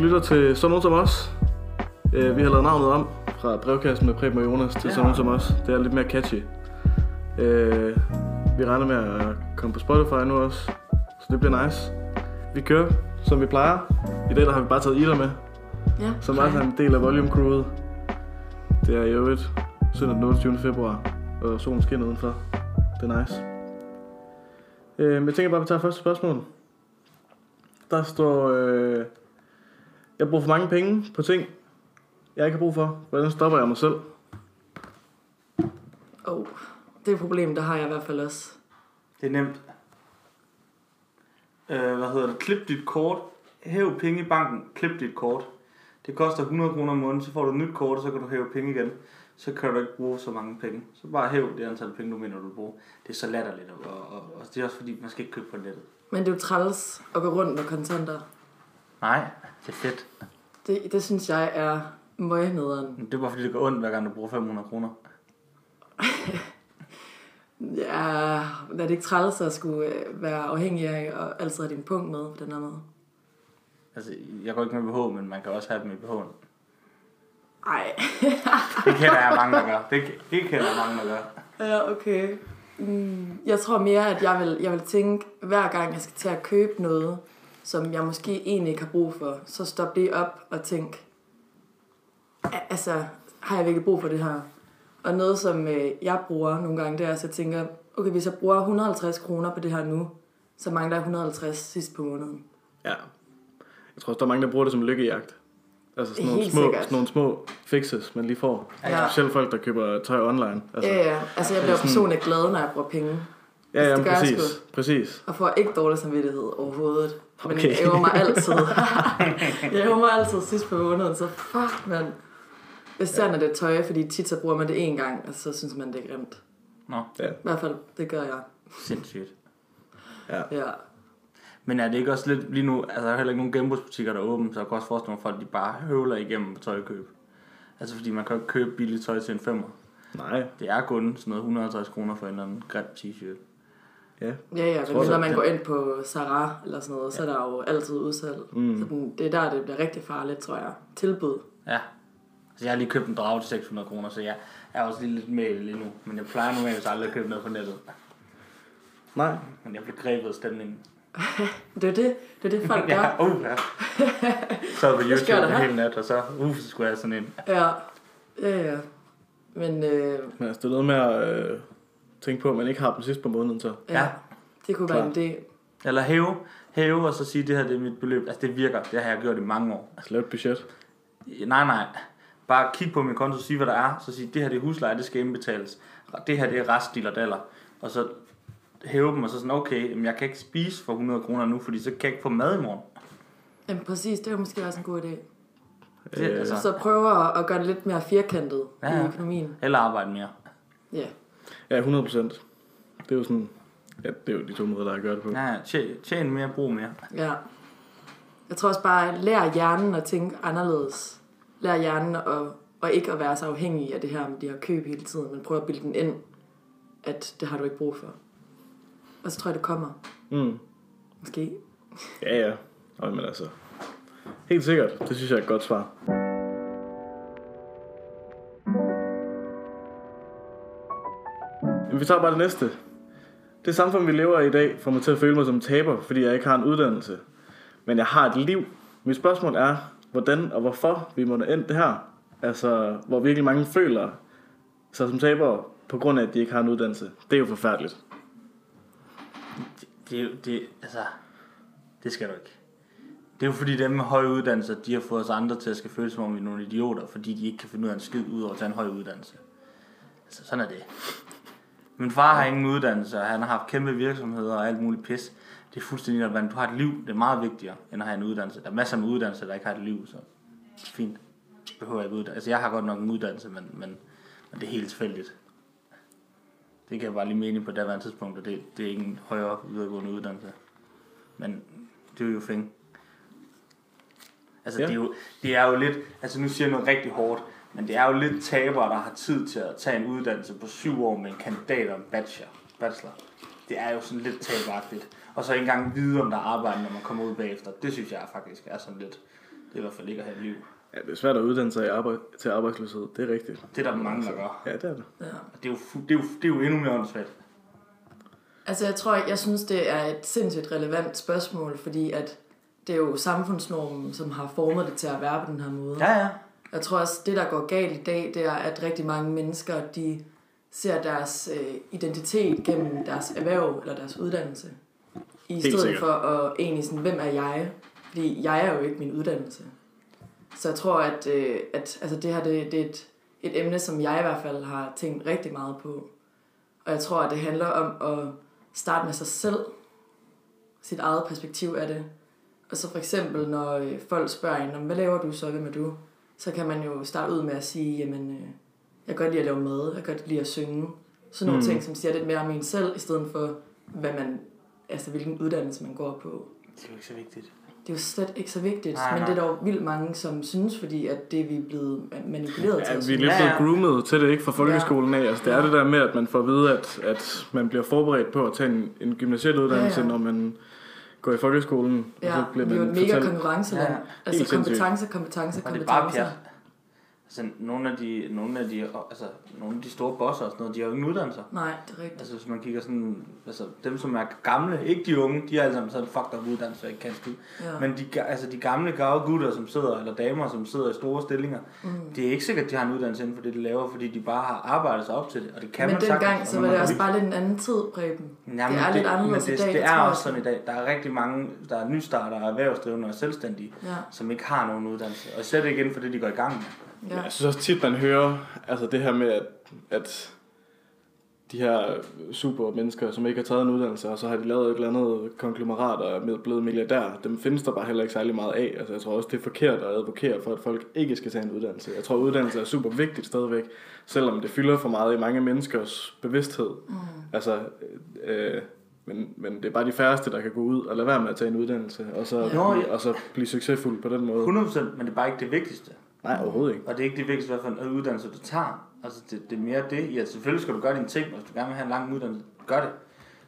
lytter til Sådan nogen som os. Vi har lavet navnet om fra brevkassen med Preben og Jonas til Sådan nogen som os. Det er lidt mere catchy. Vi regner med at komme på Spotify nu også, så det bliver nice. Vi kører, som vi plejer. I dag der har vi bare taget Ida med, som også er en del af Volume Crewet. Det er i øvrigt søndag den 28. februar, og solen skinner udenfor. Det er nice. Jeg tænker bare, at vi tager første spørgsmål. Der står, jeg bruger for mange penge på ting, jeg ikke har brug for. Hvordan stopper jeg mig selv? Det er et problem, der har jeg i hvert fald også. Det er nemt. Klip dit kort. Hæv penge i banken. Klip dit kort. Det koster 100 kroner om måneden, så får du et nyt kort, og så kan du hæve penge igen. Så kan du ikke bruge så mange penge. Så bare hæv det antal penge, du mener, du bruger. Det er så latterligt, og det er også fordi, man skal ikke købe på nettet. Men det er jo træls at gå rundt med kontanter. Nej, det er fedt. Det synes jeg er møgnederen. Det er bare fordi, det går ondt, hver gang du bruger 500 kroner. Ja, er det ikke træls at skulle være afhængig af og altid have din punkt med på den her måde? Altså, jeg går ikke med BH, men man kan også have dem i BH'en. Ej. Det kender jeg mange, der gør. Det kender jeg mange, der gør. Ja, okay. Jeg tror mere, at jeg vil tænke, hver gang jeg skal til at købe noget, som jeg måske egentlig ikke har brug for, så stop det op og tænk, altså, har jeg virkelig brug for det her? Og noget, som jeg bruger nogle gange, det er, at jeg tænker, okay, hvis jeg bruger 150 kroner på det her nu, så mangler jeg 150 sidst på måneden. Ja. Jeg tror også, der er mange, der bruger det som lykkejagt. Altså sådan nogle små fixes, man lige får. Ja. Specielt folk, der køber tøj online. Altså, altså jeg bliver personligt glad, når jeg bruger penge. Ja, præcis. Og får ikke dårlig samvittighed overhovedet. Men okay. Jeg æver mig altid. Jeg æver mig altid sidst på måneden, så fuck, man. Hvis når det er tøj, fordi tit så bruger man det én gang, og så synes man, det er grimt. Nå. Ja. I hvert fald, det gør jeg. Sindssygt. Ja. Men er det ikke også lidt lige nu, altså der er heller ikke nogen genbrugsbutikker, der er åbne, så jeg kan også forestille mig, at folk de bare høvler igennem på tøjkøb. Altså fordi man kan ikke købe billigt tøj til en 5'er. Nej. Det er kun sådan noget 150 kroner for en eller anden grim t-shirt. Ja, men når man går ind på Zara eller sådan noget, så er der jo altid udsalg. Så det er der, det bliver rigtig farligt, tror jeg. Tilbud. Ja. Altså jeg har lige købt en drage til 600 kroner, så jeg er også lidt med lige nu. Men jeg plejer normalt aldrig at købe noget på nettet. Nej. Men jeg bliver grebet af stemningen. Det er det folk gør. Ja. Så på YouTube en hel nat, og så skulle jeg sådan en. Ja. Men altså, det er noget med at tænke på, at man ikke har dem sidst på måneden, så. Ja, det kunne være en idé. Eller hæve, og så sige, det her det er mit beløb. Altså det virker, det har jeg gjort i mange år. Altså lave et budget? Nej. Bare kig på min konto og sige, hvad der er. Så sige, det her det er husleje, det skal indbetales. Det her det er restdiler. Og så hæve dem, og så sådan, okay, men jeg kan ikke spise for 100 kroner nu, fordi så kan jeg ikke få mad i morgen. Jamen præcis, det er måske også en god idé. Så prøve at gøre det lidt mere firkantet i økonomien. Eller arbejde mere. Ja. Ja, 100%. Det er jo sådan, det er jo de to måder, der er at gøre det på. Ja, tjene mere, brug mere. Ja. Jeg tror også bare, lær hjernen at tænke anderledes. Lær hjernen og ikke at være så afhængig af det her med de her køb hele tiden, men prøv at bilde den ind, at det har du ikke brug for. Og så tror jeg, det kommer. Måske. Ja. Men altså, helt sikkert. Det synes jeg er et godt svar. Men vi tager bare det næste. Det samfund, vi lever i dag, får mig til at føle mig som taber, fordi jeg ikke har en uddannelse. Men jeg har et liv. Mit spørgsmål er, hvordan og hvorfor vi må ende det her. Altså, hvor virkelig mange føler sig som tabere, på grund af, at de ikke har en uddannelse. Det er jo forfærdeligt. Det skal du ikke. Det er jo fordi dem med høje uddannelser, de har fået os andre til at skal føle som om vi er nogle idioter, fordi de ikke kan finde ud af en skid ud over at tage en høj uddannelse. Altså, sådan er det. Min far har ingen uddannelse, og han har haft kæmpe virksomheder og alt muligt pis. Det er fuldstændig relevant. Du har et liv, det er meget vigtigere, end at have en uddannelse. Der er masser af uddannelser, der ikke har et liv, så fint. Behøver jeg ikke uddannelse. Altså, jeg har godt nok en uddannelse, men det er helt tilfældigt. Det kan jeg bare lige mene på daværende tidspunkt, og det er ikke en højere videregående uddannelse. Men det er jo fint. Altså, det er jo lidt, altså nu siger jeg noget rigtig hårdt, men det er jo lidt tabere, der har tid til at tage en uddannelse på 7 år med en kandidat og en bachelor. Det er jo sådan lidt taberagtigt. Og så ikke engang vide, om der er arbejde, når man kommer ud bagefter. Det synes jeg faktisk er sådan lidt, Det er i hvert fald ikke at have et liv. Ja, det er svært at uddanne sig til arbejdsløshed. Det er rigtigt. Det er der mange, der gør. Ja, det er det. Ja. Det er jo endnu mere åndssvagt. Altså jeg synes, det er et sindssygt relevant spørgsmål, fordi at det er jo samfundsnormen, som har formet det til at være på den her måde. Ja. Jeg tror også, det der går galt i dag, det er, at rigtig mange mennesker, de ser deres identitet gennem deres erhverv eller deres uddannelse. I stedet for at egentlig sådan, hvem er jeg? Fordi jeg er jo ikke min uddannelse. Så jeg tror, at altså det her det er et emne, som jeg i hvert fald har tænkt rigtig meget på. Og jeg tror, at det handler om at starte med sig selv, sit eget perspektiv af det. Og så for eksempel, når folk spørger en, hvad laver du så, hvem er du? Så kan man jo starte ud med at sige, jamen, jeg kan godt lide at lave mad, jeg kan godt lide at synge. Sådan nogle ting, som siger lidt mere om en selv, i stedet for, hvilken uddannelse man går på. Det er jo ikke så vigtigt. Det er jo slet ikke så vigtigt, nej. Men det er dog vildt mange, som synes, fordi at det vi er blevet manipuleret til. Ja, vi er lidt blevet groomet til det, ikke, fra folkeskolen af. Altså, det er det der med, at man får at vide, at man bliver forberedt på at tage en gymnasiel uddannelse, når man går i folkeskolen. Ja, og så bliver vi er jo man et mega konkurrenceland. Ja. Altså kompetence. Og det er bare pjat. Altså, nogle af de store bosser og sådan noget, de har jo ingen uddannelser. Nej, det er rigtigt. Altså, hvis man kigger sådan, altså dem som er gamle, ikke de unge, de er alle sammen sådan fucked up uddannelse og ikke kan skid. Ja. Men de gamle gave gutter, som sidder, eller damer, som sidder i store stillinger, det er ikke sikkert, at de har en uddannelse inden for det, de laver, fordi de bare har arbejdet sig op til det, og det kan man sagtens. Men dengang, så var det også bare lidt en anden tid, Preben. Jamen, det er lidt anderledes i dag. Det er også sådan i dag. Der er rigtig mange, der er nystartere, erhvervsdrivende og selvstændige, som ikke har nogen uddannelse. Og slet ikke inden for det, de går i gang med. Ja. Jeg synes også tit, man hører altså det her med, at de her super mennesker, som ikke har taget en uddannelse, og så har de lavet et eller andet konglomerat og er blevet milliardær, dem findes der bare heller ikke særlig meget af. Altså jeg tror også, det er forkert at advokere for, at folk ikke skal tage en uddannelse. Jeg tror, uddannelse er super vigtigt stadigvæk, selvom det fylder for meget i mange menneskers bevidsthed. Altså, men det er bare de færreste, der kan gå ud og lade være med at tage en uddannelse, og så blive succesfuld på den måde. 100%, men det er bare ikke det vigtigste. Nej, overhovedet ikke. Og det er ikke det vigtigste, hvad for en uddannelse du tager. Altså, det er mere det. Ja, selvfølgelig skal du gøre dine ting, og hvis du gerne vil have en lang uddannelse, gør det.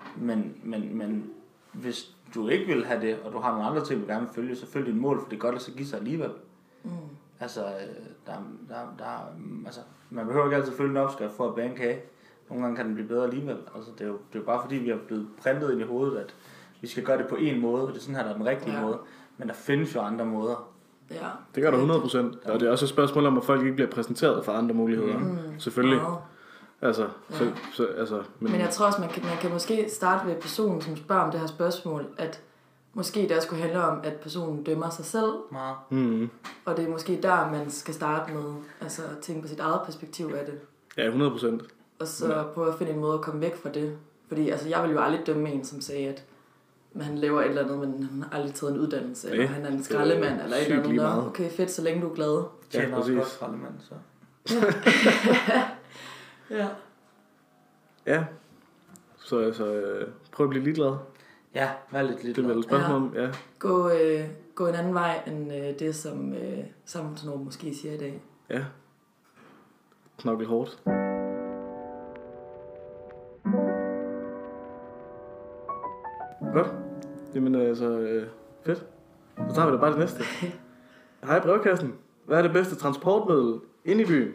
Men hvis du ikke vil have det, og du har nogle andre ting, du gerne vil følge, så følg dine mål, for det gør det så give sig alligevel. Altså, altså, man behøver ikke altid følge en opskrift for at bage en kage. Nogle gange kan den blive bedre alligevel. Altså, det er jo bare fordi, vi har blevet printet ind i hovedet, at vi skal gøre det på en måde, og det er sådan her, der er den rigtige måde. Men der findes jo andre måder. Ja. Det gør der 100%. Og det er også et spørgsmål om, at folk ikke bliver præsenteret for andre muligheder. Selvfølgelig. Altså, men jeg tror også, man kan måske starte ved personen, som spørger om det her spørgsmål, at måske det skulle handle om, at personen dømmer sig selv. Og det er måske der, man skal starte med, altså at tænke på sit eget perspektiv af det. Ja, 100%. Og så prøve at finde en måde at komme væk fra det. Fordi altså, jeg vil jo aldrig dømme en, som sagde, at han laver et eller andet, men han har aldrig taget en uddannelse, eller han er en skraldemand, eller et eller andet. Okay, fedt, så længe du er glad. Ja, også godt skraldemand, så. Ja. Ja. Så altså, prøv at blive ligeglad. Ja, vær lidt ligeglad. Det er vel et spørgsmål om, ja. Gå en anden vej, end det, som samfundsnormen måske siger i dag. Ja. Knokkel hårdt. Godt. Jamen altså, fedt. Så tager vi da bare det næste. Hej brevkassen. Hvad er det bedste transportmiddel inde i byen?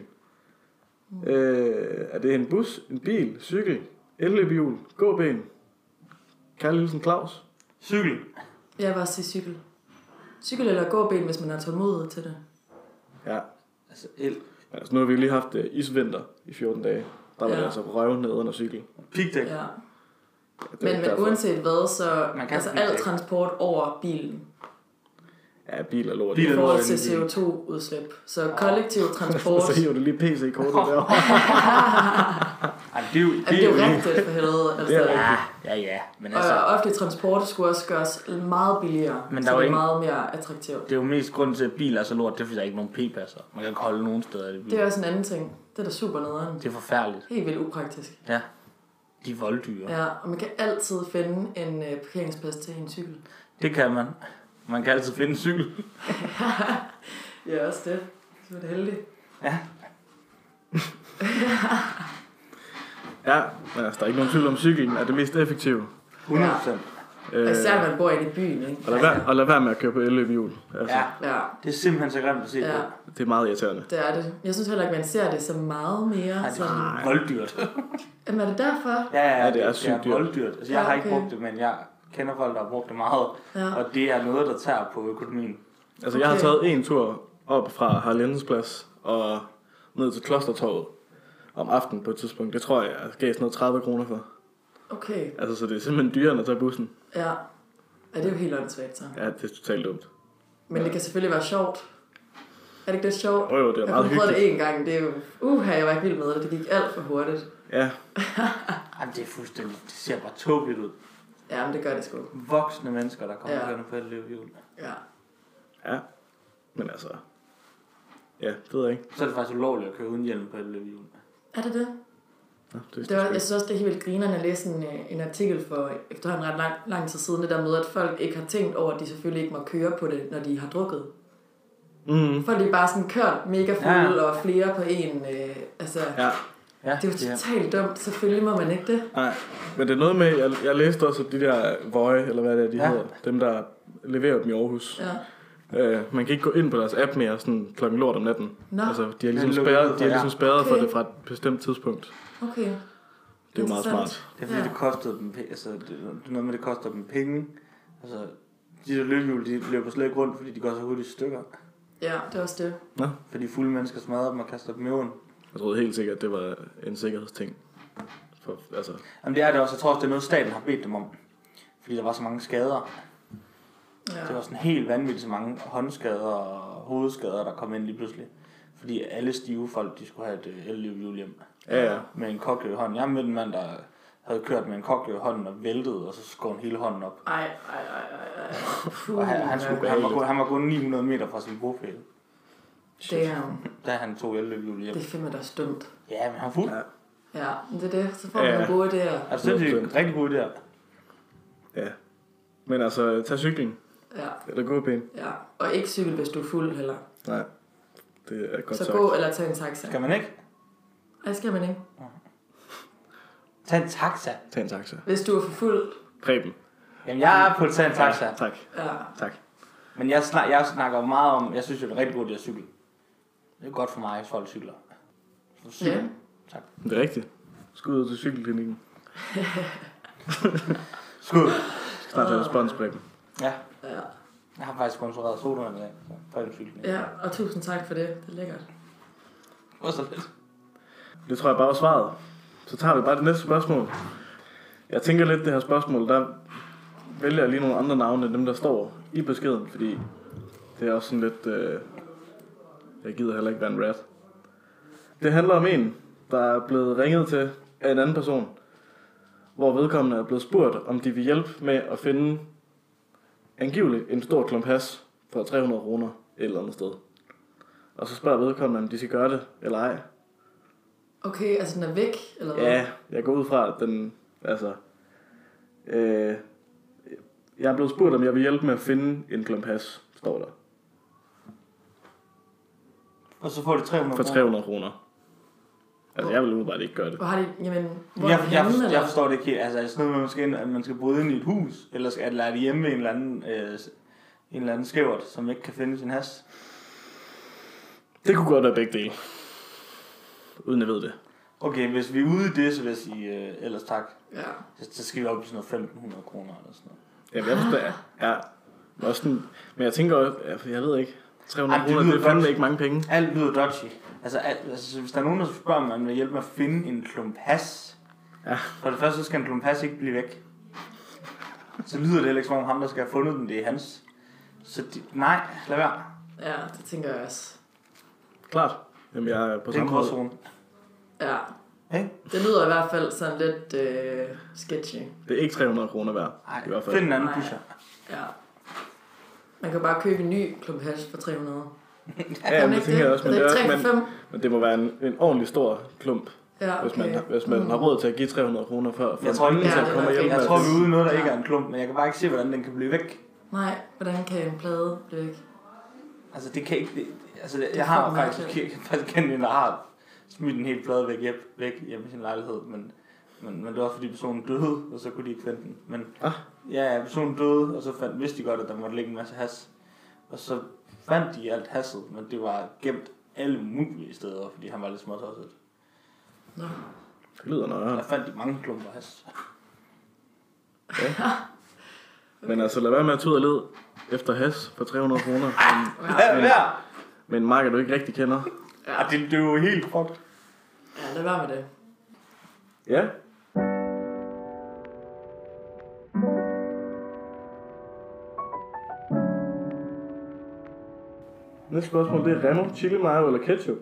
Er det en bus, en bil, cykel, elløbehjul, gåben? Kærlig hilsen Claus. Cykel. Jeg vil også sige cykel. Cykel eller gåben, hvis man har tålmodighed til det. Ja. Altså altså nu har vi lige haft isvinter i 14 dage. Der var det altså røv ned under cykel. Pigdæk. Ja. Men uanset hvad, så altså al transport over bilen. Ja, bil er lort. I forhold til CO2-udslip. Så kollektiv transport... Så hiver du lige PC-kortet derovre. det er jo rigtigt for helvede. Altså. Ja. Men altså, og offentlig transport skulle også gøres meget billigere, men så det er meget mere attraktivt. Det er jo mest grund til, at biler er så lort, det er fordi, der er ikke nogen p-passer. Man kan ikke holde nogen steder i det. Det er også en anden ting. Det er da super nederen. Det er forfærdeligt. Helt vildt upraktisk. Ja. De er volddyre. Ja, og man kan altid finde en parkeringsplads til en cykel. Det kan man. Man kan altid finde en cykel. Ja, også det. Så er det heldigt. Ja. Ja, men altså, der er ikke nogen tvivl om, cyklen er det mest effektive. 100%. Især når man bor inde i byen, ikke? Og lad være med at køre på elløbehjul. Altså, ja, det er simpelthen så grimt at se på. Det er meget irriterende. Det er det. Jeg synes heller ikke, man ser det så meget mere. Nej, det er volddyrt. Jamen er det derfor? Ja, det er sygt dyrt. Volddyrt. Altså, jeg har ikke brugt det, men jeg kender folk, der har brugt det meget. Ja. Og det er noget, der tager på økonomien. Altså, jeg har taget en tur op fra Harlendens Plads og ned til Klostertorvet om aftenen på et tidspunkt. Det tror jeg gav sådan noget 30 kroner for. Okay. Altså, så det er simpelthen dyrere end at tage bussen. Ja. Ja, det er jo helt åndssvagt, så. Ja, det er totalt dumt. Men det kan selvfølgelig være sjovt. Er det ikke det sjovt? Jo, det er meget hyggeligt. Jeg har prøvet det en gang. Det er jo... jeg var ikke vild med det. Det gik alt for hurtigt. Ja. Jamen, det er fuldstændig... Det ser bare tåbeligt ud. Ja, men det gør det sgu. Voksne mennesker, der kommer kørende på et løbehjul. Ja. Men altså... Ja, det ved jeg ikke. Så er det faktisk ulovligt at køre uden hjelm på et løbehjul. Er det det? Ja, jeg synes også, det er helt vildt grinerne at læse en artikel for efterhånden ret lang tid siden, det der med, at folk ikke har tænkt over, at de selvfølgelig ikke må køre på det, når de har drukket. Folk er bare sådan kørt mega fulde og flere på en. Altså, det er jo totalt dumt. Selvfølgelig må man ikke det. Nej, men det er noget med, jeg læste også de der Voy, eller hvad det er, de hedder, dem der leverer dem i Aarhus. Ja. Man kan ikke gå ind på deres app mere sådan klokken lort om natten. Altså, de har ligesom spærret for det fra et bestemt tidspunkt. Okay. Det er jo meget smart. Det er fordi, det kostede dem, altså, det er noget med, det koster dem penge. Altså, de der løbehjul, de løber slet ikke rundt, fordi de går så hurtigt i stykker. Ja, det er også det. Nå. Fordi fulde mennesker smadrer dem og kaster dem i åen. Jeg troede helt sikkert, at det var en sikkerhedsting. Altså. Jamen det er det også. Jeg tror også, det er noget, staten har bedt dem om. Fordi der var så mange skader. Ja. Det var sådan helt vanvittigt så mange håndskader og hovedskader, der kom ind lige pludselig. Fordi alle stive folk, de skulle have et elløbehjul hjem. Ja. Med en kokke i hånden. Jeg mødte en mand, der havde kørt med en kokke i hånden og væltede, og så skår han hele hånden op. Ej. Og han var gået 900 meter fra sin bofæle. Da han tog elløbehjul hjem. Det finder da stumt. Ja, men han er fuld. Ja, det er det. Så får man nogle gode idéer. Altså, det er en rigtig god idé. Ja. Men altså, tag cykling. Ja. Eller gå pænt. Ja, og ikke cykel, hvis du er fuld heller. Nej, det er godt så sagt. gå eller tag en taxa. Skal man ikke? Nej, skal man ikke. Tag en taxa. Tag en taxa. Hvis du er for fuld. Preben. Jamen, jeg er på at tage en taxa. Ja, tak. Ja. Tak. Men jeg snakker jo meget om, jeg synes jo, det er rigtig godt at cykle. Det er godt for mig, hvis folk cykler. Ja. Tak. Det er rigtigt. Skud ud til cykelklinikken. Skud. Snart have respons, Preben. Ja. Jeg har faktisk sponsoreret sodavand i dag, så Preben cykling. Ja, og tusind tak for det. Det er lækkert. Også lidt. Det tror jeg bare var svaret. Så tager vi bare det næste spørgsmål. Jeg tænker lidt, det her spørgsmål, der vælger jeg lige nogle andre navne end dem, der står i beskeden, fordi det er også sådan lidt... Jeg gider heller ikke være en rat. Det handler om en, der er blevet ringet til af en anden person, hvor vedkommende er blevet spurgt, om de vil hjælpe med at finde angiveligt en stor klump hash for 300 kroner et eller andet sted. Og så spørger vedkommende, om de skal gøre det eller ej. Okay, altså den er væk, eller hvad? Ja, jeg går ud fra, at den... Altså... jeg er blevet spurgt, om jeg vil hjælpe med at finde en klump hash, står der. Og så får det 300 for 300 kroner. Altså, jeg vil bare ikke gøre det. Hvor har de... Jamen, hvor jeg forstår det ikke. Altså, er det sådan noget, at man skal bryde ind i et hus? Eller skal det lade det hjemme med en eller anden skævert, som ikke kan finde sin hash? Det kunne godt være begge dele. Uden jeg ved det. Okay, hvis vi er ude i det, så vil jeg sige ellers tak. Ja. Så skal vi op i sådan noget 1.500 kroner eller sådan noget. Jamen, jeg forstår, ja. Også sådan, men jeg tænker også, jeg ved ikke, 300 kroner, det er fandme ikke mange penge. Alt lyder dodgy. Altså, hvis der er nogen, der spørger, om man vil hjælpe med at finde en klump hash, for det første, så skal en klump hash ikke blive væk. Så lyder det heller ikke, som om ham, der skal have fundet den, det er hans. Så nej, lad være. Ja, det tænker jeg også. Klart. Jamen, jeg er på samme måde. Ja. Hey? Det lyder i hvert fald sådan lidt sketchy. Det er ikke 300 kroner værd. Nej, i hvert fald. Find en anden pusher. Ja. Man kan bare købe en ny klump hash for 300. Ja, det tænker jeg også. Men det må være en ordentlig stor klump. Ja, okay. Hvis man har råd til at give 300 kroner for jeg tror, ingen til at komme hjem. Jeg tror, vi er ude i noget, der ikke er en klump, men jeg kan bare ikke se, hvordan den kan blive væk. Nej, hvordan kan en plade blive væk? Altså, det kan ikke... jeg har faktisk kendt en, der har smidt en helt plade væk hjemme i sin lejlighed, men det var fordi personen døde, og så kunne de ikke finde den. Men ja, personen døde, og så vidste de godt, at der måtte ligge en masse has. Og så fandt de alt hasset, men det var gemt alle mulige steder, fordi han var lidt småtosset. Nå. Det lyder noget. Der fandt de mange klumper has. Okay. Men altså, lad være med at tage ud og lede efter has for 300 kroner. Men en marked, du ikke rigtig kender. Ja, det er jo helt fucked. Ja, lad være med det. Ja. Næste spørgsmål, det er Remo, chili mayo eller ketchup?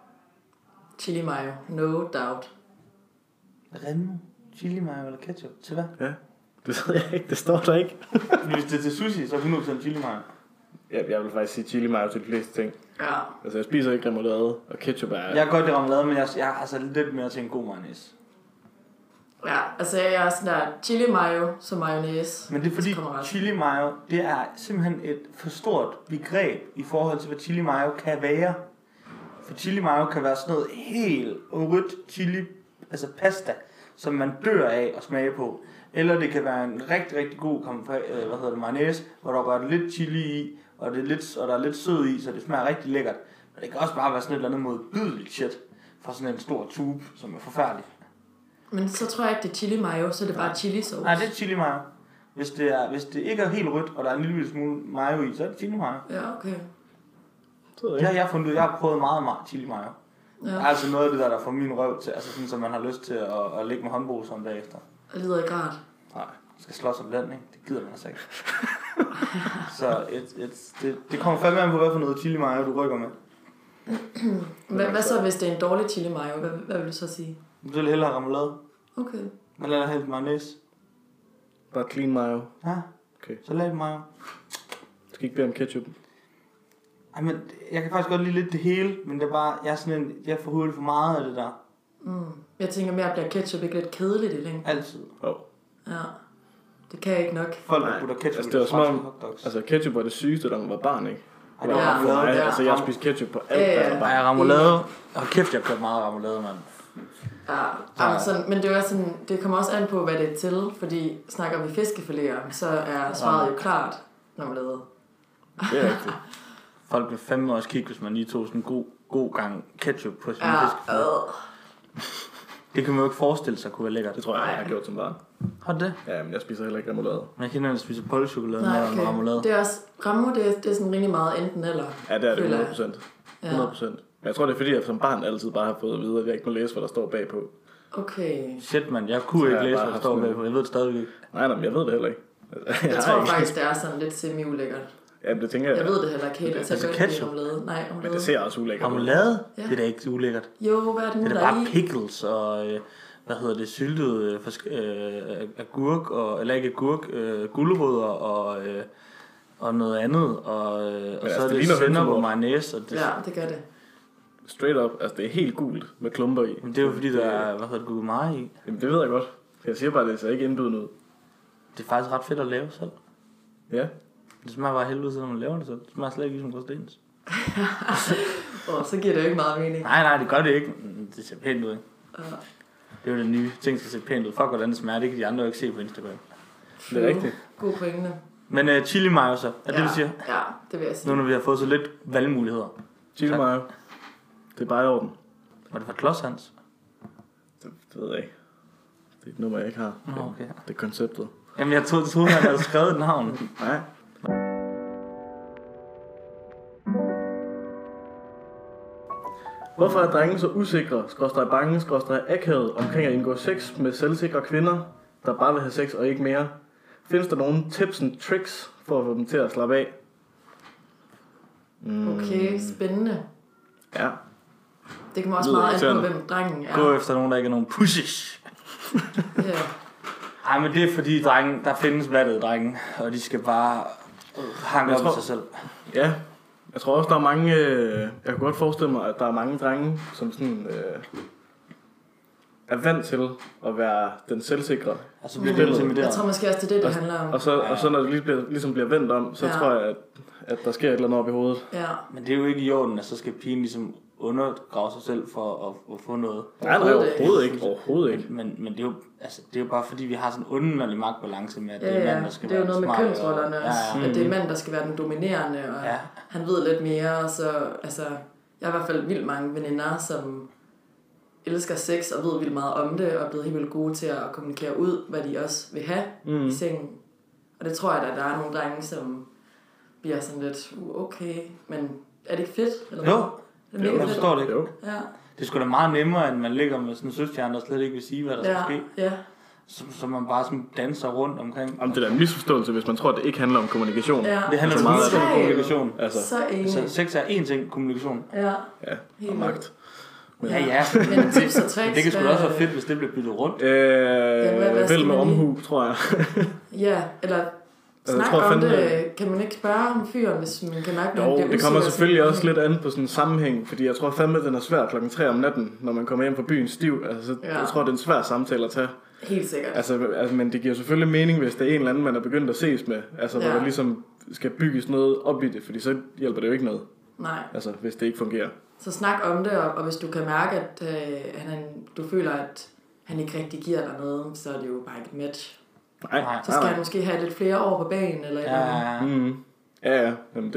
Chili mayo, no doubt. Remo, chili mayo eller ketchup? Til hvad? Ja, det ved jeg ikke, det står der ikke. Hvis det er til sushi, så 100% chili mayo. Ja, jeg vil faktisk sige chili mayo til de fleste ting. Ja. Altså, jeg spiser ikke remoulade, og ketchup er... Jeg kan godt lide remoulade, men jeg er altså lidt mere til en god mayonnaise. Ja, altså jeg er sådan der chili mayo som mayonnaise. Men det er fordi chili mayo, det er simpelthen et for stort begreb i forhold til, hvad chili mayo kan være. For chili mayo kan være sådan noget helt rødt chili, altså pasta, som man dør af at smage på. Eller det kan være en rigtig, rigtig god mayonnaise, hvor der går lidt chili i, og der er lidt sød i, så det smager rigtig lækkert. Men det kan også bare være sådan et eller andet modbydeligt shit fra sådan en stor tube, som er forfærdelig. Men så tror jeg ikke, det er chili mayo, så er det bare chili sauce. Nej, det er chili mayo. Hvis det ikke er helt rødt, og der er en lille smule mayo i, så er det chili mayo. Ja, okay. Det har jeg fundet ud. Jeg har prøvet meget chili mayo. Ja. Det er altså noget af det der får min røv til, altså sådan, så man har lyst til at ligge med håndbrug om bagefter. Det lyder ikke rart. Nej, skal slås om den, ikke? Det gider man altså ikke. Så det kommer fandme an på, hvad for noget chili mayo du rykker med. Hvad så, hvis det er en dårlig chili mayo? Hvad vil du så sige? Du vil hellere remoulade. Okay. Man lader helt mayonnaise. Bare clean mayo. Ja. Okay. Så lad mayo. Du skal ikke bede om ketchup. Ej, men jeg kan faktisk godt lide lidt det hele, men det er bare, jeg får hurtigt for meget af det der. Jeg tænker mere, bliver ketchup ikke lidt kedeligt i længden? Altid. Ja. Det kan jeg ikke nok. Folk, der putter ketchup altså, det var som om, altså ketchup var det sygeste, da man var barn, ikke? Altså, jeg spiste ketchup på alt, jeg remoulade. Og kæft, jeg købte meget remoulade, mand. Ja, sådan, men det er sådan, det kommer også an på, hvad det er til, fordi snakker vi fiskefiléer, så er svaret jo klart remoulade. Det er rigtigt. Folk vil fandme også kigge, hvis man lige tog sådan en god gang ketchup på sin fiskefilet. Det kan man jo ikke forestille sig kunne være lækkert. Det tror jeg har gjort som barn. Har det? Ja, men jeg spiser heller ikke remoulade. Men jeg kender, at spise polchokolade med remoulade. Det er også, Ramo, det er sådan rigtig meget enten eller. Ja, det er det 100%. 100%. Men jeg tror, det er fordi, jeg som barn altid bare har fået at vide, at jeg ikke må læse, hvad der står bagpå. Okay. Shit, man. Jeg kunne ikke læse, hvad der står bagpå. Jeg ved det stadigvæk ikke. Nej, men jeg ved det heller ikke. Jeg tror faktisk, det er sådan lidt semi-ulækkert. Jamen, det tænker jeg. Jeg ved det heller ikke helt. Altså ketchup? Nej, men det ser også ulækkert ud. Remoulade? Ja. Det er da ikke ulækkert. Jo, hvad er det nu, det er bare pickles og... syltet agurk, eller ikke agurk, gulerødder og noget andet, og så er det sennep og mayonnaise. Og det, ja, det gør det. Straight up, altså det er helt gult med klumper i. Men det er jo fordi, der er, gurkemeje i. Jamen det ved jeg godt. Jeg siger bare, det ser ikke indbydende ud. Det er faktisk ret fedt at lave selv. Ja. Det smager bare helvede, når man laver det selv. Det smager slet ikke ligesom Gråstens. Så giver det jo ikke meget mening. Nej, det gør det ikke. Det ser pænt ud, ikke? Det er jo den nye ting, der ser pænt ud. Fuck, hvordan det smager. Det kan de andre jo ikke se på Instagram. Det er rigtigt. God pointe. Men chili mayo så, er det, du siger? Ja, det vil jeg sige. Nu når vi har fået så lidt valgmuligheder. Chili mayo. Det er bare i orden. Var det fra Klods Hans? Det ved jeg ikke. Det er et nummer, jeg ikke har. Okay. Det er konceptet. Jamen, jeg troede han havde skrevet den havn. Nej. Hvorfor er drenge så usikre, bange, akavet omkring at indgå sex med selvsikre kvinder, der bare vil have sex og ikke mere? Findes der nogle tips and tricks for at få dem til at slappe af? Okay, spændende. Ja. Det kommer også meget an på, hvem drengen er. Gå efter nogen, der ikke er nogen pushes. Ja. Ej, men det er fordi der findes vattede drenge, og de skal bare hanke op i sig selv. Ja. Jeg tror også, der er mange... jeg kan godt forestille mig, at der er mange drenge, som sådan... er vant til at være den selvsikre. Altså bliver det intimideret. Jeg tror måske også, det er det handler om. Og så når det ligesom bliver vendt om, så tror jeg, at der sker et eller andet op i hovedet. Ja. Men det er jo ikke i orden, at så skal pigen ligesom undergrave sig selv for at få noget. Nej, overhovedet ikke. Men det er jo, altså, det er jo bare fordi, vi har sådan en underlig magtbalance med, at det er mand, der skal det er jo noget med kønsrollerne og, også. At det er mand, der skal være den dominerende, og han ved lidt mere. Så, altså, jeg har i hvert fald vildt mange veninder, som elsker sex og ved vildt meget om det, og er blevet helt vildt gode til at kommunikere ud, hvad de også vil have i sengen. Og det tror jeg, at der er nogle drenge, som bliver sådan lidt, okay, men er det ikke fedt? Eller jo, jeg forstår det ikke. Jo. Ja. Det er sgu da meget nemmere, end man ligger med sådan en søstjerne, der slet ikke vil sige, hvad der skal ske. Ja. Så man bare sådan danser rundt omkring. Jamen, det er en misforståelse, hvis man tror, at det ikke handler om kommunikation. Ja. Det handler meget om kommunikation. Så sex er én ting, kommunikation. Ja, og magt. Ja. Men tips og tricks. Det kan sgu da også være fedt, hvis det bliver byttet rundt. Vel med omhu, tror jeg. Ja, eller snak om det. Kan man ikke spørge om fyren, hvis man kan mærke, jo, det kommer selvfølgelig også lidt an på sådan en sammenhæng, fordi jeg tror fandme, den er svær 3:00 om natten, når man kommer hjem fra byen stiv. Altså, jeg tror, det er en svær samtale at tage. Helt sikkert. Altså, men det giver selvfølgelig mening, hvis det er en eller anden, man er begyndt at ses med. Altså, hvor der ligesom skal bygges noget op i det, fordi så hjælper det jo ikke noget. Nej. Altså, hvis det ikke fungerer. Så snak om det, og hvis du kan mærke, at du føler, at han ikke rigtig giver dig noget, så er det jo bare ikke et match. Nej. Så skal han måske have lidt flere år på banen, eller Ja. Jamen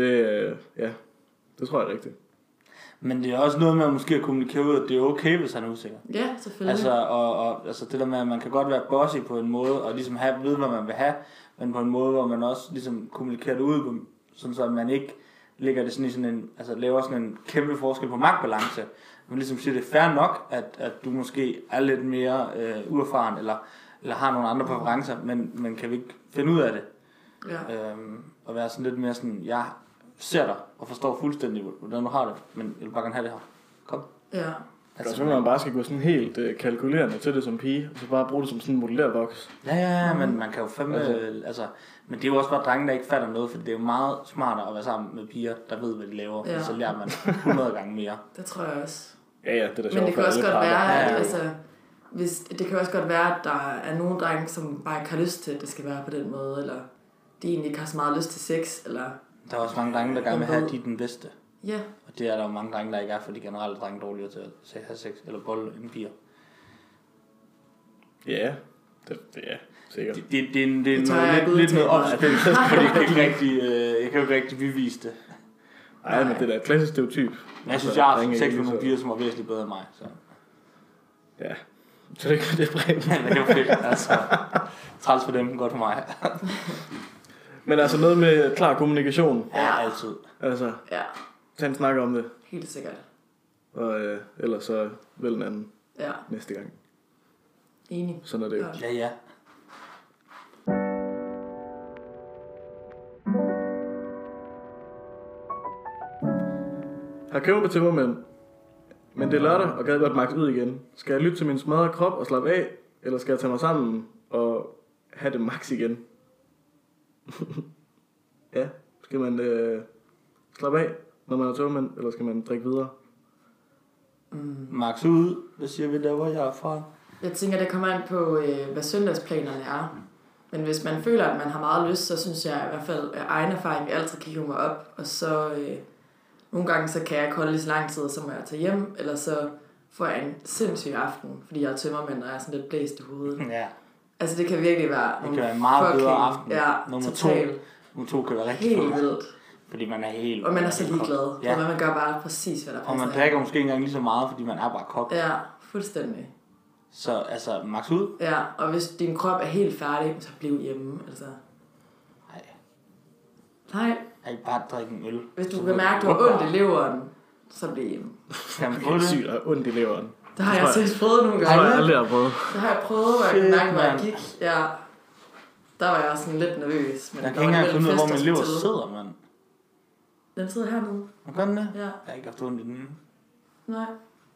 det tror jeg er rigtigt. Men det er også noget med at måske kommunikere ud, at det er okay, hvis han er usikker. Ja, selvfølgelig. Altså det der med, at man kan godt være bossy på en måde, og ligesom vide, hvad man vil have, men på en måde, hvor man også ligesom kommunikerer det ud, sådan så at man ikke lægger det sådan i sådan en, altså laver sådan en kæmpe forskel på magtbalance. Man ligesom siger, det er fair nok, at du måske er lidt mere uerfaren, eller har nogle andre præferencer, men kan vi ikke finde ud af det? Ja. Og være sådan lidt mere sådan, jeg ser dig og forstår fuldstændig, hvordan du har det, men jeg vil bare gerne have det her. Kom. Ja. Altså, så man bare skal gå sådan helt kalkulerende til det som pige, og så bare bruge det som sådan en modellervoks. Ja, men man kan jo fandme, men det er jo også bare drenge, der ikke fatter noget, for det er jo meget smartere at være sammen med piger, der ved, hvad de laver, for så lærer man 100 gange mere. Det tror jeg også. Ja, det er da sjovt. Men det kan også godt være, det kan også godt være, at der er nogle drenge, som bare ikke har lyst til, at det skal være på den måde, eller de egentlig ikke har så meget lyst til sex, eller... Der er også mange drenge, der gerne vil have, at de er den bedste. Ja. Og det er der jo mange drenge, der ikke er, fordi generelt drenge dårligere til at have sex eller bolle end piger. Ja, det er sikkert. Det er lidt noget opspændt, fordi jeg kan jo ikke rigtig bevise det. Nej, men det er da et klassisk stereotyp. Men jeg synes, jeg har sex med nogle piger, som var væsentligt bedre end mig. Så. Ja, så det er bredt. Ja, det er jo fedt, altså. Træls for dem, godt for mig. Men altså noget med klar kommunikation. Ja, altid. Altså, tag en snak om det. Helt sikkert. Og ellers så vel en anden næste gang. Enig. Sådan er det jo. Ja. Har købt med tømmermænd, men det er lørdag og gad godt max ud igen. Skal jeg lytte til min smadrede krop og slappe af, eller skal jeg tage mig sammen og have det max igen? Ja, skal man slappe af, når man er tømmermænd, eller skal man drikke videre? Max ud, det siger vi der, hvor jeg er fra. Jeg tænker, det kommer an på, hvad søndagsplanerne er. Men hvis man føler, at man har meget lyst, så synes jeg i hvert fald, at egen erfaring altid kan hive mig op. Og så nogle gange, så kan jeg kolde lige så lang tid, så må jeg tage hjem. Eller så får jeg en sindssyg aften, fordi jeg er tømmermænd, og jeg er sådan lidt blæst i hovedet. Ja. Altså det kan virkelig være det kan være en meget bedre aften. Ja, Nummer to kan være rigtig helt vildt. Fordi man er helt... Og man er så ligeglad. Ja. Og man gør bare præcis, hvad der passer. Og man drikker måske ikke engang lige så meget, fordi man er bare kogt. Ja, fuldstændig. Så altså, max ud. Ja, og hvis din krop er helt færdig, så bliv hjemme, altså. Nej. Jeg bare drikke en øl. Hvis du kan mærke, at du har ondt i leveren, så bliv hjemme. Kan man få det? Sygt at ondt i leveren. Det har jeg selv prøvet nogle gange. Det har jeg aldrig prøvet. Det har jeg prøvet, hvor jeg mærke, hvor jeg gik. Ja. Der var jeg sådan lidt nervøs. Men jeg kan ikke engang finde ud af, hvor min lever sidder, mand. Den sidder hernede. Og gør den det? Ja. Jeg har ikke haft ondt i den. Nej.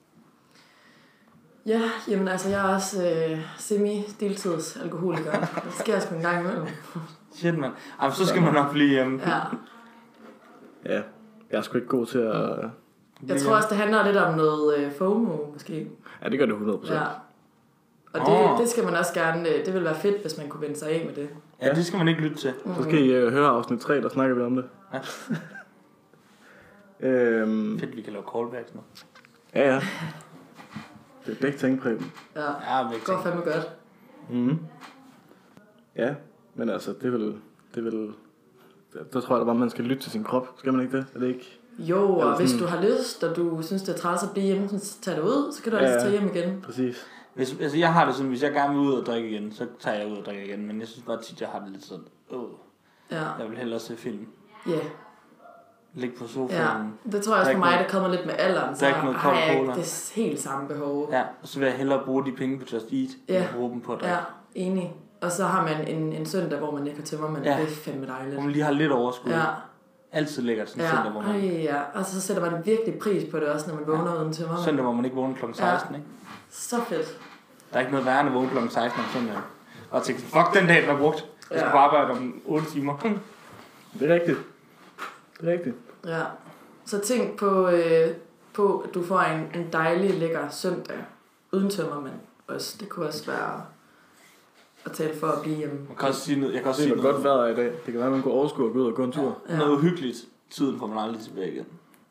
Ja, jamen altså, jeg er også semi-deltidsalkoholiker. Det sker sgu en gang imellem. Shit, mand. Ej, så skal man nok blive hjemme. Ja. Ja, jeg er sgu ikke god til at... Jeg tror også, det handler lidt om noget FOMO, måske. Ja, det gør det 100%. Ja. Og det skal man også gerne... Det vil være fedt, hvis man kunne vende sig af med det. Ja, det skal man ikke lytte til. Så skal I høre afsnit 3, der snakker vi om det. Ja. Fedt, vi kan lave callbacks nu. Ja. Det er begge ting, Preben. Ja, det går fandme godt. Mhm. Ja, men altså, det vil... Der tror jeg da bare, man skal lytte til sin krop. Skal man ikke det? Er det ikke... Jo, og hvis du har lyst, og du synes, det er træls at blive hjemme, så tag det ud, så kan du altså tage hjem igen. Præcis. Altså, jeg har det sådan, hvis jeg gerne vil ud og drikke igen, så tager jeg ud og drikker igen. Men jeg synes bare tit, jeg har det lidt sådan, jeg vil hellere se film. Ja. Ligge på sofaen. Ja, det tror jeg også for mig, der kommer lidt med alderen. Så har jeg ikke det helt samme behov. Ja, og så vil jeg hellere bruge de penge på Just Eat, end at bruge dem på at drikke. Ja, enig. Og så har man en søndag, hvor man ikke har tømmermænd. Det er fandme dejligt. Hvor man lige har lidt overskud. Ja. Altid lækkert sådan en søndag, hvor man... og så sætter man virkelig pris på det også, når man vågner uden tømmermænd. Søndag, hvor man ikke vågner kl. 16, ikke? Så fedt. Der er ikke noget værre end at vågne kl. 16 om søndag. Og tænke, fuck den dag, den er brugt. Jeg skal bare arbejde om 8 timer. Det er rigtigt. Ja. Så tænk på at du får en dejlig, lækker søndag uden tømmermænd. Det kunne også være at tale for at blive hjemme. Jeg kan også sige noget. Godt vejr i dag. Det kan være, at man kunne overskue og gå ud og gå en tur. Ja. Noget uhyggeligt. Tiden får man aldrig tilbage igen.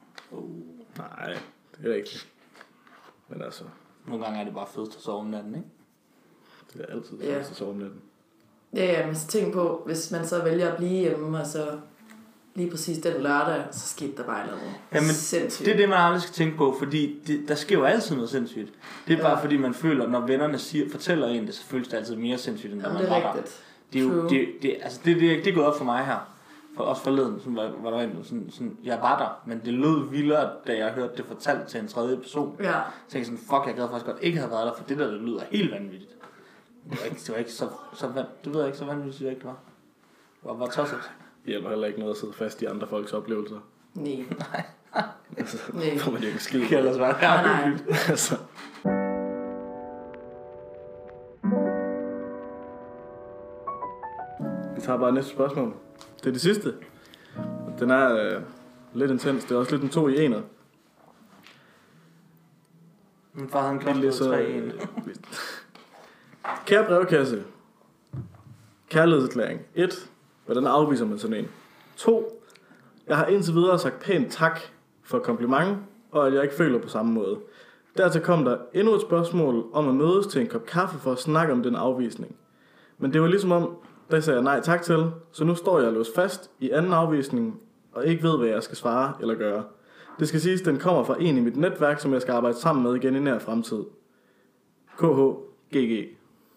Nej, det er rigtigt. Men altså... Nogle gange er det bare fedt at sove om natten, ikke? Det er altid fedt at sove om natten. Ja, men så tænk på, hvis man så vælger at blive hjemme, og så lige præcis den lørdag, så skete der bare noget sindssygt. Det er det, man aldrig skal tænke på, fordi der sker jo altid noget sindssygt. Det er bare fordi, man føler, når vennerne fortæller en det, så føles det altid mere sindssygt, end når man var der. Det er gået op for mig her. Også forleden, var der sådan, jeg var der, men det lød vildere, da jeg hørte det fortalt til en tredje person. Ja. Så tænkte sådan, fuck, jeg gad faktisk godt ikke have været der, for det lyder helt vanvittigt. Det var ikke så det ved jeg ikke, så vanvittigt det ikke var. Det var tosset. Det hjælper heller ikke noget at sidde fast i andre folks oplevelser. Nej. Altså, får man jo ikke skid. Det kan ellers være nej. Altså. Vi tager bare næste spørgsmål. Det er det sidste. Den er lidt intens. Det er også lidt en 2 i 1'er. Min far havde en klods 3 i 1. Kære brevkasse. Kærlighedserklæring. 1. Hvordan afviser man sådan en? 2. Jeg har indtil videre sagt pænt tak for kompliment, og at jeg ikke føler på samme måde. Dertil kom der endnu et spørgsmål om at mødes til en kop kaffe for at snakke om den afvisning. Men det var ligesom om, der sagde jeg nej tak til, så nu står jeg låst fast i anden afvisning, og ikke ved, hvad jeg skal svare eller gøre. Det skal siges, den kommer fra en i mit netværk, som jeg skal arbejde sammen med igen i nær fremtid. KHGG.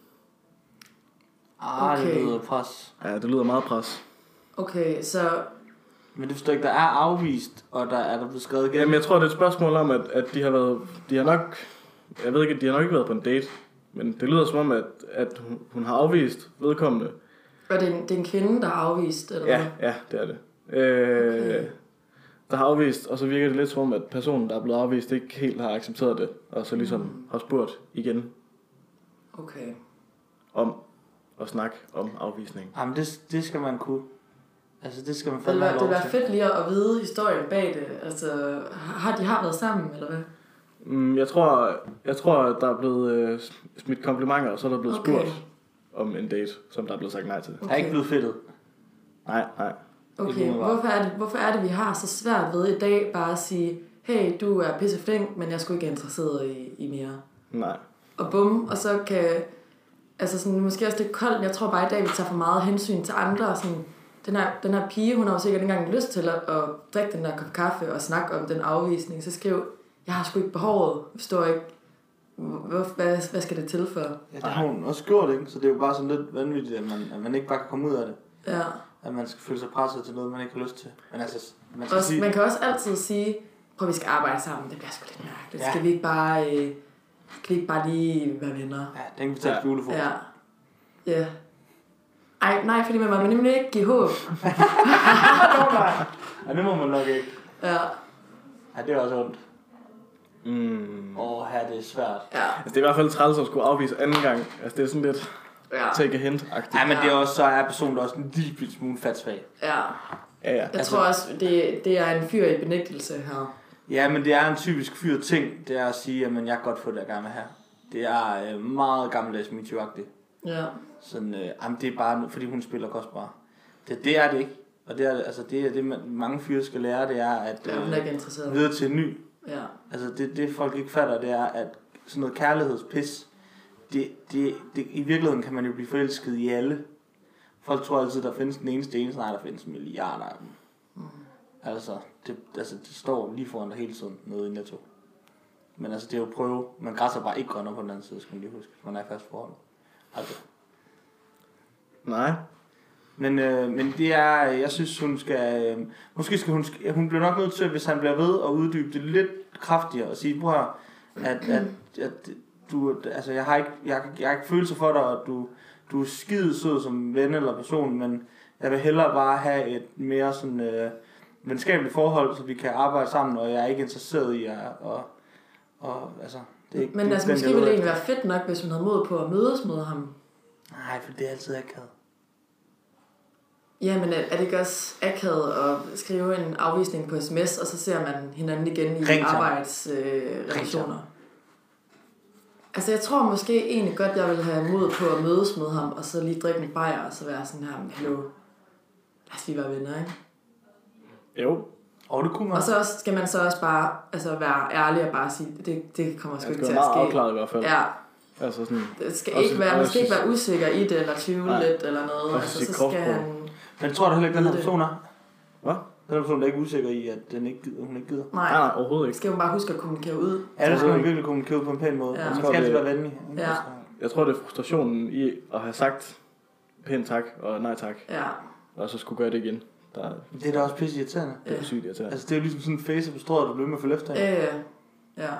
Okay. Det lyder pres. Ja, det lyder meget pres. Okay, så... Men det forstår ikke, der er afvist, og der er blevet skrevet igen. Jamen, jeg tror, det er et spørgsmål om, at de har været... De har nok... Jeg ved ikke, de har nok ikke været på en date. Men det lyder som om, at hun har afvist vedkommende. Og det er en kvinde, der har afvist, eller hvad? Ja, det er det. Okay. Der har afvist, og så virker det lidt som om, at personen, der er blevet afvist, ikke helt har accepteret det. Og så ligesom har spurgt igen. Okay. Om at snakke om afvisning. Jamen, det skal man kunne. Altså, det skal man fandme have lov til. Det er fedt lige at vide historien bag det. Altså, har de været sammen, eller hvad? Jeg tror, at der er blevet smidt komplimenter, og så er der blevet spurgt om en date, som der er blevet sagt nej til. Okay. Der er ikke blevet fedtet? Nej. Okay, hvorfor er det, vi har så svært ved i dag bare at sige, hey, du er pisseflink, men jeg skulle ikke interesseret i mere? Nej. Og bum, og så kan... Altså sådan, måske også det koldt, jeg tror bare i dag, vi tager for meget hensyn til andre. Sådan, den her pige, hun har jo sikkert ikke engang lyst til at drikke den der kop kaffe og snakke om den afvisning. Så skrev, jeg har sgu ikke behovet, forstår ikke, hvad skal det til for? Ja, det har hun også gjort, ikke? Så det er jo bare sådan lidt vanvittigt, at man ikke bare kan komme ud af det. Ja. At man skal føle sig presset til noget, man ikke har lyst til. Men altså, man kan også altid sige, prøv vi skal arbejde sammen, det bliver sgu lidt mærkeligt. Ja. Skal vi ikke bare lige være venner? Ja, den kan vi tage julefrokost. Ja. Ej, nej, fordi man må nemlig ikke give håb. Ja, det må man nok ikke. Ja. Ja, det er også ondt. Her det er svært. Ja. Altså, det er i hvert fald træls at skulle afvise anden gang. Altså, det er sådan lidt take a hint-agtigt. Ja, men det er også, så er personen også en lille smule fatsvag. Ja. Jeg tror også, det er en fyr i benægtelse her. Ja, men det er en typisk fyr ting. Det er at sige, at jeg kan godt få det, jeg gerne vil have. Det er meget gammeldags MeToo-agtigt. Ja. Sådan, det er bare, fordi hun spiller kostbar. Det er det ikke. Og det er det mange fyre skal lære, det er at hun er ikke interesseret. videre til en ny Ja. Altså det folk ikke fatter, det er, at sådan noget kærlighedspis, det, i virkeligheden kan man jo blive forelsket i alle. Folk tror altid, der findes den eneste, nej, der findes milliarder af dem. Altså, det står lige foran dig hele tiden nede i Netto. Men altså, det er jo prøve. Man græsser bare ikke grønner på den anden side, skal man lige huske, man er fast forhold. Altså. Nej. Men det er, jeg synes, hun skal, måske skal hun bliver nok nødt til, hvis han bliver ved at uddybe det lidt kraftigere og sige, prøv her, at du, altså, jeg har ikke følelser for dig, og du er skide sød som ven eller person, men jeg vil hellere bare have et mere sådan venskabeligt forhold, så vi kan arbejde sammen, og jeg er ikke interesseret i at altså, det er ikke, men det, altså, måske ville det egentlig være fedt nok, hvis hun havde mod på at mødes med ham. Nej, for det er altid akavet. Ja, men er det ikke også akavet at skrive en afvisning på sms, og så ser man hinanden igen i arbejdsrelationer? Altså, jeg tror måske egentlig godt, jeg vil have mod på at mødes med ham, og så lige drikke en bajer, og så være sådan her, hallo, lad os lige være venner, ikke? Jo. Og det kunne man. Og så også, skal man så også bare være ærlig og bare sige, det kommer sgu ikke til at ske. Det skal være meget afklaret i hvert fald. Ja. Altså sådan, det skal ikke være, man skal ikke være usikker i det, eller tvivle lidt, eller noget. Altså, så skal han... Men tror du heller ikke, den her person er? Hvad? Den her person er ikke usikker i, at hun ikke gider. Nej, overhovedet ikke. Skal hun bare huske at kommunikere ud. Ja, det skal man virkelig kommunikere ud på en pæn måde. Ja. Man skal altid være venlig. Ja. Jeg tror, det er frustrationen i at have sagt pænt tak og nej tak. Ja. Og så skulle gøre det igen. Det er da også pisse irriterende. Det er sygt irriterende. Altså det er jo ligesom sådan en face på strået, du bliver med at følge efter. Ja.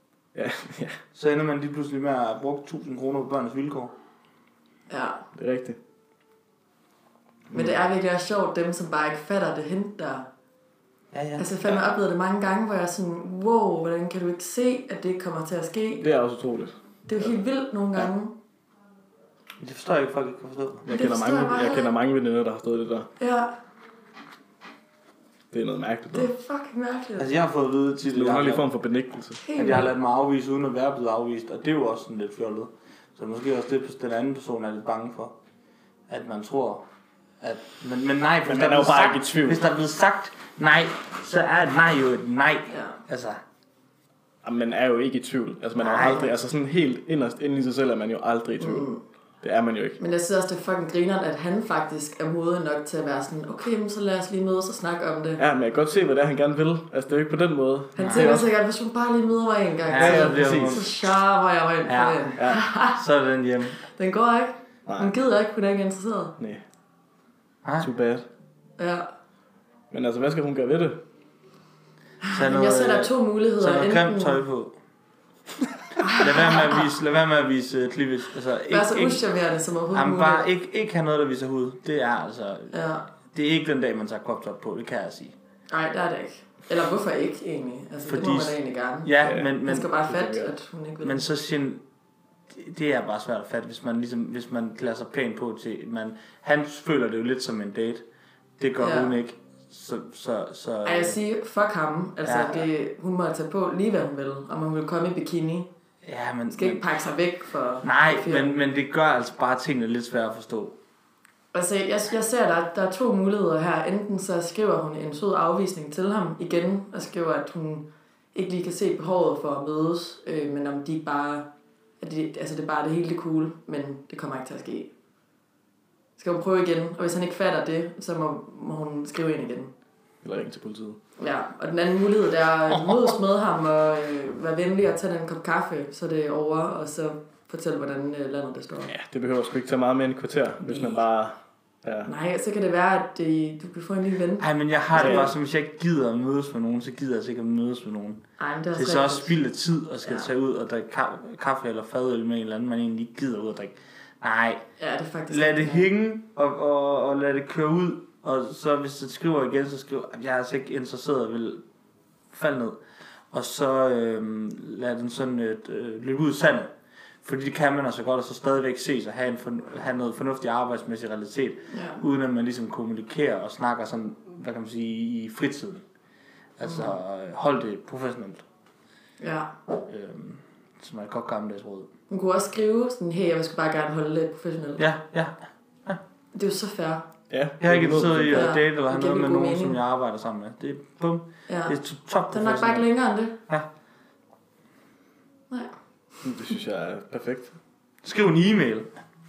Så ender man lige pludselig med at bruge 1.000 kroner på børnenes vilkår. Ja. Det er rigtigt. Men det er virkelig også sjovt, dem som bare ikke fatter det hent der. Ja. Altså jeg fandme oplevet det mange gange, hvor jeg er sådan, wow, hvordan kan du ikke se, at det ikke kommer til at ske? Det er også utroligt. Det er jo helt vildt nogle gange. Det forstår jeg ikke, folk ikke kan forstå. Jeg kender mange veninder, der har stået det der. Ja. Det er noget mærkeligt. Det er fucking mærkeligt. Altså jeg har fået at vide tit, det er en underlig form for benægtelse. At jeg har ladet mig afvise, uden at være blevet afvist. Og det er jo også sådan lidt fjollet. Så måske også det, den anden person er lidt bange for. At man tror, at... Men nej, men man er jo bare ikke i tvivl. Hvis der er blevet sagt nej, så er et nej jo et nej. Ja. Altså... Man er jo ikke i tvivl. Altså man er jo aldrig... Altså sådan helt inderst inde i sig selv er man jo aldrig i tvivl. Det er man jo ikke. Men jeg synes også, det er fucking grineren, at han faktisk er modig nok til at være sådan, okay, men så lad os lige mødes og snakke om det. Ja, men jeg kan godt se, hvad det er, han gerne vil. Altså, det er jo ikke på den måde. Han tænker sikkert, hvis hun bare lige møder mig en gang, så charmer jeg mig ind på den. Ja. Så er den hjemme. Den går ikke. Hun gider ikke, hun er ikke interesseret. Nej. Too bad. Ja. Men altså, hvad skal hun gøre ved det? Jeg sætter 2 muligheder. Så noget grimt tøj på. Lad være med at vise cleavage. Altså, ikke, så uschammerende som overhovedet muligt. Bare ikke have noget, der viser hud. Det er altså... Ja. Det er ikke den dag, man tager crop top på, det kan jeg sige. Nej, det er det ikke. Eller hvorfor ikke egentlig? Altså, fordi, det må man da egentlig gerne. Ja, men... Man skal bare fatte, at hun ikke vil. Men så det er bare svært at fatte, hvis man klæder sig pænt på til... Han føler det jo lidt som en date. Det gør hun ikke. Så jeg siger, fuck ham. Altså, hun må tage på lige hvad hun vil. Om hun vil komme i bikini. Ja, men... Skal ikke pakke sig væk for... Nej, men det gør altså bare tingene lidt svære at forstå. Altså, jeg ser, der er 2 muligheder her. Enten så skriver hun en sød afvisning til ham igen, og skriver, at hun ikke lige kan se behovet for at mødes, men om de bare... Altså, det er bare det hele det cool, men det kommer ikke til at ske. Skal hun prøve igen, og hvis han ikke fatter det, så må hun skrive ind igen. Eller ringe til politiet. Ja, og den anden mulighed, der er at mødes med ham og være venlig og tage en kop kaffe, så det er over, og så fortælle, hvordan landet det står. Ja, det behøver sgu ikke tage meget mere end et kvarter, hvis man bare... Ja. Nej, så kan det være, at du kan få en ny ven. Nej, men jeg har det bare som, hvis jeg ikke gider at mødes med nogen, så gider jeg sikkert at mødes med nogen. Ej, det er så også spild af tid at skal tage ud og drikke kaffe eller fadøl med en eller anden, man egentlig ikke gider ud at drikke. Nej, ja, det er faktisk lad det hænge og lad det køre ud. Og så hvis det skriver igen, så skriver at jeg er altså ikke interesseret og vil falde ned. Og så lad den sådan løbe ud i sandet. Fordi det kan man altså godt, og så stadigvæk ses og have noget fornuftig arbejdsmæssig realitet, uden at man ligesom kommunikerer og snakker sådan, hvad kan man sige, i fritiden. Altså hold det professionelt. Ja. Som er et godt gammeldags råd. Man kunne også skrive sådan, hey, jeg vil bare gerne holde det professionelt. Ja. Det er jo så fair. Ja. Jeg har ikke interesseret i at date eller have det noget med giver god nogen, mening. som jeg arbejder sammen med. Det er bum. Ja. Det er top Den er nok bare ikke længere end det. Ja. Nej. Det synes jeg er perfekt. Skriv en e-mail.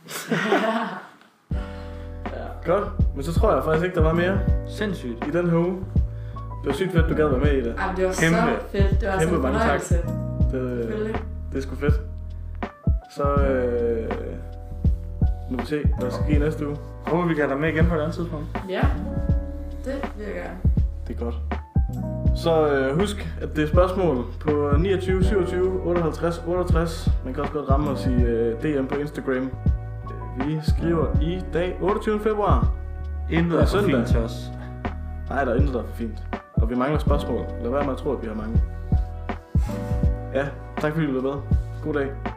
Godt, men så tror jeg faktisk ikke, der var mere Sindssygt. i den her uge. Det var sygt fedt, du gad være med i det. Ej, det var Kæmpe. så fedt. Det var Kæmpe så mange tak. fornøjelse. Det er sgu fedt. Så nu vil vi se, hvad der skal ske næste uge. Håber vi kan have dig med igen på et andet tidspunkt. Ja, det vil jeg gerne. Det er godt. Så husk, at det er spørgsmål på 29 27 58 68. Man kan også godt ramme os i DM på Instagram. Vi skriver i dag 28. februar. Intet er for søndag. fint til os. Nej, der er intet, der er for fint. Og vi mangler spørgsmål. Lad være med at tro, at vi har mange. Ja, tak fordi du var med. God dag.